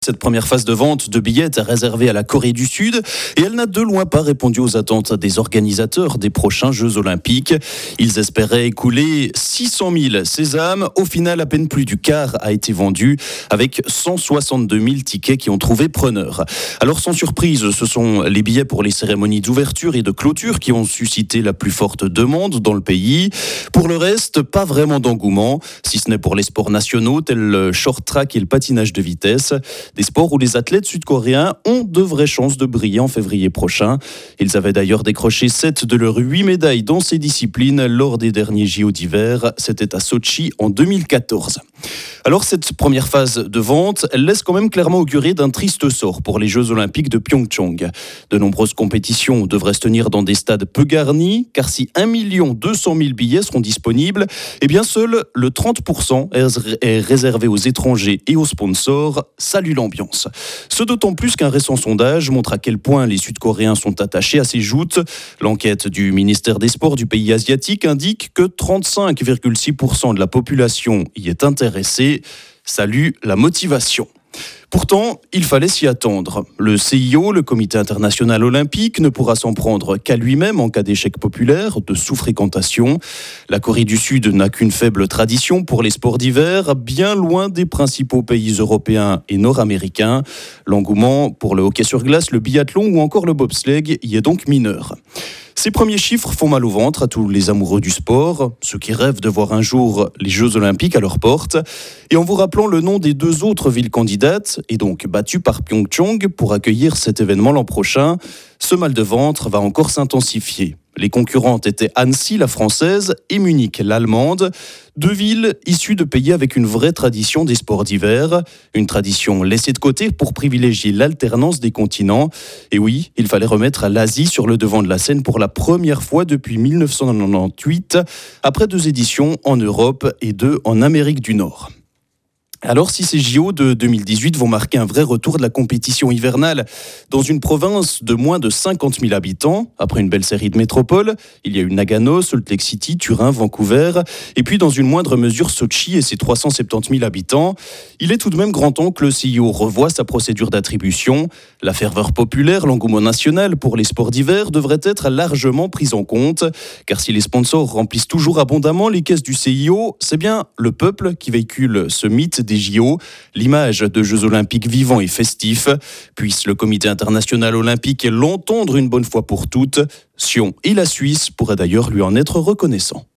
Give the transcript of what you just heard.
cette première phase de vente de billets est réservée à la Corée du Sud et elle n'a de loin pas répondu aux attentes des organisateurs des prochains Jeux Olympiques. Ils espéraient écouler 600 000 sésames. Au final, à peine plus du quart a été vendu avec 162 000 tickets qui ont trouvé preneur. Alors sans surprise, ce sont les billets pour les cérémonies d'ouverture et de clôture qui ont suscité la plus forte demande dans le pays. Pour le reste, pas vraiment d'engouement, si ce n'est pour les sports nationaux tels le short track et le patinage de vitesse, des sports où les athlètes sud-coréens ont de vraies chances de briller en février prochain. Ils avaient d'ailleurs décroché 7 de leurs 8 médailles dans ces disciplines lors des derniers JO d'hiver. C'était à Sochi en 2014. Alors cette première phase de vente, elle laisse quand même clairement augurer d'un triste sort pour les Jeux Olympiques de Pyeongchang. De nombreuses compétitions devraient se tenir dans des stades peu garnis, car si 1 200 000 billets seront disponibles, eh bien seul le 30% est réservé aux étrangers et aux sponsors. Salue l'ambiance. Ce d'autant plus qu'un récent sondage montre à quel point les Sud-Coréens sont attachés à ces joutes. L'enquête du ministère des Sports du pays asiatique indique que 35,6% de la population y est intéressée. Salue la motivation. Pourtant, il fallait s'y attendre. Le CIO, le Comité international olympique, ne pourra s'en prendre qu'à lui-même en cas d'échec populaire, de sous-fréquentation. La Corée du Sud n'a qu'une faible tradition pour les sports d'hiver, bien loin des principaux pays européens et nord-américains. L'engouement pour le hockey sur glace, le biathlon ou encore le bobsleigh y est donc mineur. Ces premiers chiffres font mal au ventre à tous les amoureux du sport, ceux qui rêvent de voir un jour les Jeux Olympiques à leur porte. Et en vous rappelant le nom des 2 autres villes candidates, et donc battues par Pyeongchang pour accueillir cet événement l'an prochain, ce mal de ventre va encore s'intensifier. Les concurrentes étaient Annecy, la française, et Munich, l'allemande. 2 villes issues de pays avec une vraie tradition des sports d'hiver. Une tradition laissée de côté pour privilégier l'alternance des continents. Et oui, il fallait remettre l'Asie sur le devant de la scène pour la première fois depuis 1998, après 2 éditions en Europe et 2 en Amérique du Nord. Alors si ces JO de 2018 vont marquer un vrai retour de la compétition hivernale dans une province de moins de 50 000 habitants, après une belle série de métropoles, il y a eu Nagano, Salt Lake City, Turin, Vancouver, et puis dans une moindre mesure Sochi et ses 370 000 habitants, il est tout de même grand temps que le CIO revoie sa procédure d'attribution. La ferveur populaire, l'engouement national pour les sports d'hiver devrait être largement pris en compte, car si les sponsors remplissent toujours abondamment les caisses du CIO, c'est bien le peuple qui véhicule ce mythe des JO, l'image de Jeux Olympiques vivants et festifs. Puisse le Comité international olympique l'entendre une bonne fois pour toutes. Sion et la Suisse pourraient d'ailleurs lui en être reconnaissants.